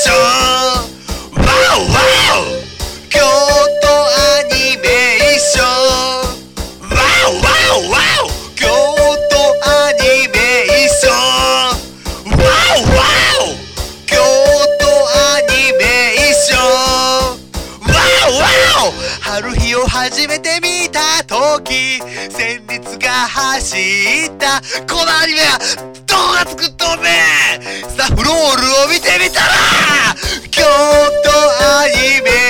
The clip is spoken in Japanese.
ション。ワオワオ京都アニメーション。ワオワオワオ京都アニメーション。ワオワオ京都アニメーション。ワオワオ春日を初めて見た時、旋律が走った。このアニメはどこが作っとんねん。スタッフロールを見てみたら京都アニメ